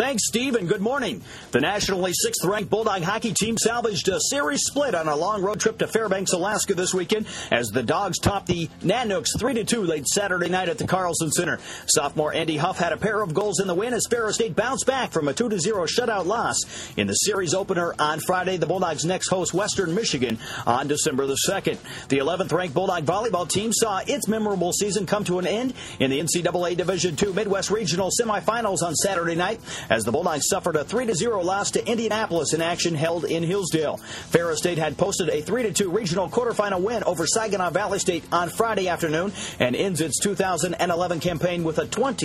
Thanks, Steve, and good morning. The nationally 6th-ranked Bulldog hockey team salvaged a series split on a long road trip to Fairbanks, Alaska this weekend as the Dogs topped the Nanooks 3-2 late Saturday night at the Carlson Center. Sophomore Andy Huff had a pair of goals in the win as Ferris State bounced back from a 2-0 shutout loss in the series opener on Friday. The Bulldogs next host Western Michigan on December the 2nd. The 11th-ranked Bulldog volleyball team saw its memorable season come to an end in the NCAA Division II Midwest Regional semifinals on Saturday night, as the Bulldogs suffered a 3-0 loss to Indianapolis in action held in Hillsdale. Ferris State had posted a 3-2 regional quarterfinal win over Saginaw Valley State on Friday afternoon and ends its 2011 campaign with a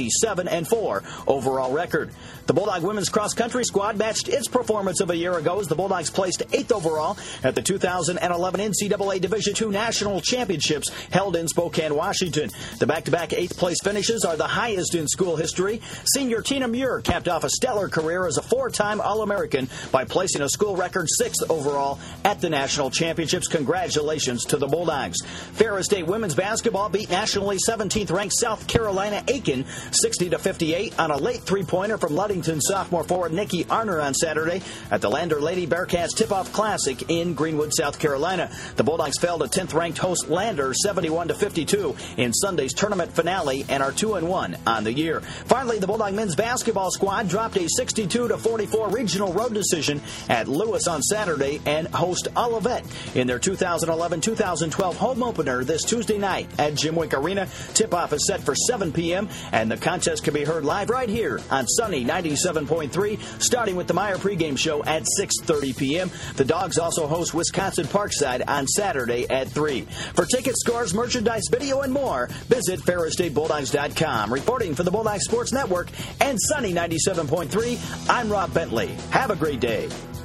27-4 overall record. The Bulldog women's cross-country squad matched its performance of a year ago as the Bulldogs placed 8th overall at the 2011 NCAA Division II National Championships held in Spokane, Washington. The back-to-back 8th-place finishes are the highest in school history. Senior Tina Muir capped off a stellar career as a 4-time All-American by placing a school record 6th overall at the National Championships. Congratulations to the Bulldogs. Ferris State women's basketball beat nationally 17th-ranked South Carolina Aiken 60-58 on a late three-pointer from Ludington sophomore forward Nikki Arner on Saturday at the Lander Lady Bearcats Tip-Off Classic in Greenwood, South Carolina. The Bulldogs fell to 10th-ranked host Lander 71-52 in Sunday's tournament finale and are 2-1 on the year. Finally, the Bulldog men's basketball squad dropped a 62-44 regional road decision at Lewis on Saturday and host Olivet in their 2011-2012 home opener this Tuesday night at Jim Wink Arena. Tip-off is set for 7 p.m. and the contest can be heard live right here on Sunny 97.3, starting with the Meyer pregame show at 6:30 p.m. The Dogs also host Wisconsin Parkside on Saturday at 3. For ticket scores, merchandise, video, and more, visit FerrisStateBulldogs.com. Reporting for the Bulldog Sports Network and Sunny 97.3, I'm Rob Bentley. Have a great day.